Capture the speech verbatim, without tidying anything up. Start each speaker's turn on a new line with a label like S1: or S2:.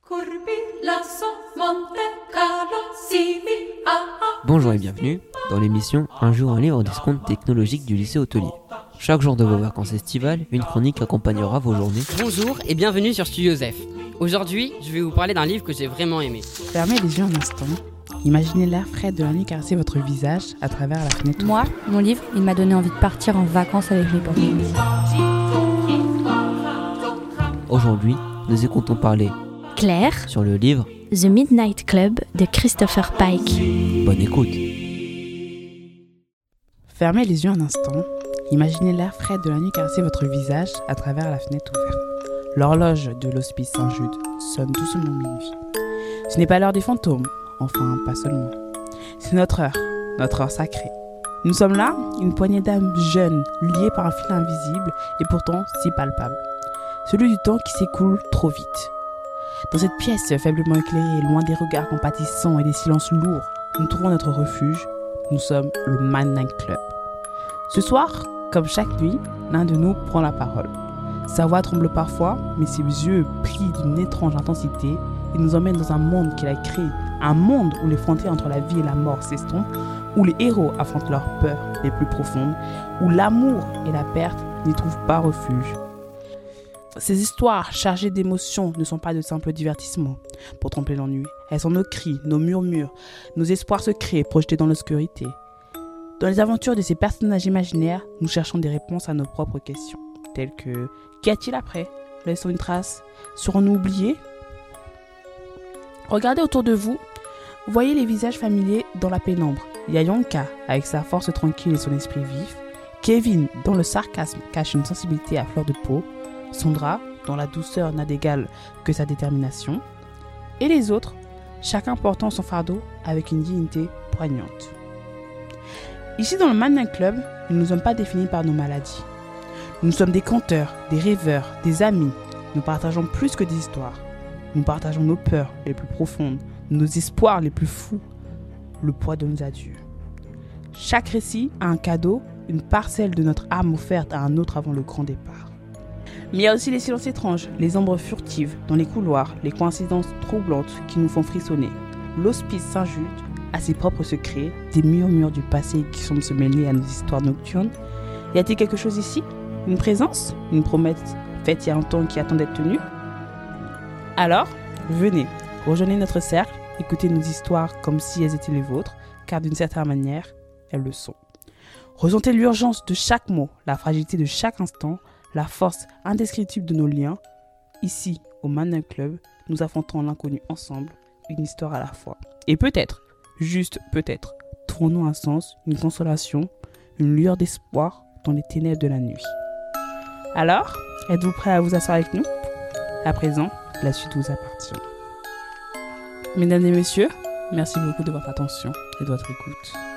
S1: Bonjour et bienvenue dans l'émission Un jour un livre des comptes technologiques du lycée hôtelier. Chaque jour de vos vacances estivales, une chronique accompagnera vos journées.
S2: Bonjour et bienvenue sur Studio Zef. Aujourd'hui, je vais vous parler d'un livre que j'ai vraiment aimé.
S3: Fermez les yeux un instant. Imaginez l'air frais de la nuit caresser votre visage à travers la fenêtre.
S4: Moi, mon livre, il m'a donné envie de partir en vacances avec mes potes.
S1: Aujourd'hui, nous écoutons parler
S5: Claire
S1: sur le livre
S5: The Midnight Club de Christopher Pike.
S1: Bonne écoute.
S3: Fermez les yeux un instant. Imaginez l'air frais de la nuit caresser votre visage à travers la fenêtre ouverte. L'horloge de l'hospice Saint-Jude sonne doucement minuit. Ce n'est pas l'heure des fantômes, enfin pas seulement. C'est notre heure, notre heure sacrée. Nous sommes là, une poignée d'âmes jeunes, liées par un fil invisible et pourtant si palpable. Celui du temps qui s'écoule trop vite. Dans cette pièce faiblement éclairée, loin des regards compatissants et des silences lourds, nous trouvons notre refuge. Nous sommes le Midnight Club. Ce soir, comme chaque nuit, l'un de nous prend la parole. Sa voix tremble parfois, mais ses yeux pris d'une étrange intensité et nous emmènent dans un monde qu'il a créé. Un monde où les frontières entre la vie et la mort s'estompent, où les héros affrontent leurs peurs les plus profondes, où l'amour et la perte n'y trouvent pas refuge. Ces histoires chargées d'émotions ne sont pas de simples divertissements pour tromper l'ennui. Elles sont nos cris, nos murmures, nos espoirs secrets projetés dans l'obscurité. Dans les aventures de ces personnages imaginaires, nous cherchons des réponses à nos propres questions, telles que « Qu'y a-t-il après ? Laissons une trace. Serons-nous oubliés ?» Regardez autour de vous, voyez les visages familiers dans la pénombre. Il y a Yonka, avec sa force tranquille et son esprit vif. Kevin, dont le sarcasme cache une sensibilité à fleur de peau. Sandra, dont la douceur n'a d'égal que sa détermination. Et les autres, chacun portant son fardeau avec une dignité poignante. Ici dans le Midnight Club, nous ne sommes pas définis par nos maladies. Nous sommes des conteurs, des rêveurs, des amis. Nous partageons plus que des histoires. Nous partageons nos peurs les plus profondes, nos espoirs les plus fous, le poids de nos adieux. Chaque récit a un cadeau, une parcelle de notre âme offerte à un autre avant le grand départ. Mais il y a aussi les silences étranges, les ombres furtives dans les couloirs, les coïncidences troublantes qui nous font frissonner. L'hospice Saint-Jude a ses propres secrets, des murmures du passé qui semblent se mêler à nos histoires nocturnes. Y a-t-il quelque chose ici ? Une présence ? Une promesse faite il y a longtemps qui attend d'être tenue ? Alors, venez, rejoignez notre cercle, écoutez nos histoires comme si elles étaient les vôtres, car d'une certaine manière, elles le sont. Ressentez l'urgence de chaque mot, la fragilité de chaque instant, la force indescriptible de nos liens. Ici, au Midnight Club, nous affrontons l'inconnu ensemble, une histoire à la fois. Et peut-être, juste peut-être, trouvons-nous un sens, une consolation, une lueur d'espoir dans les ténèbres de la nuit. Alors, êtes-vous prêts à vous asseoir avec nous ? À présent, la suite vous appartient. Mesdames et messieurs, merci beaucoup de votre attention et de votre écoute.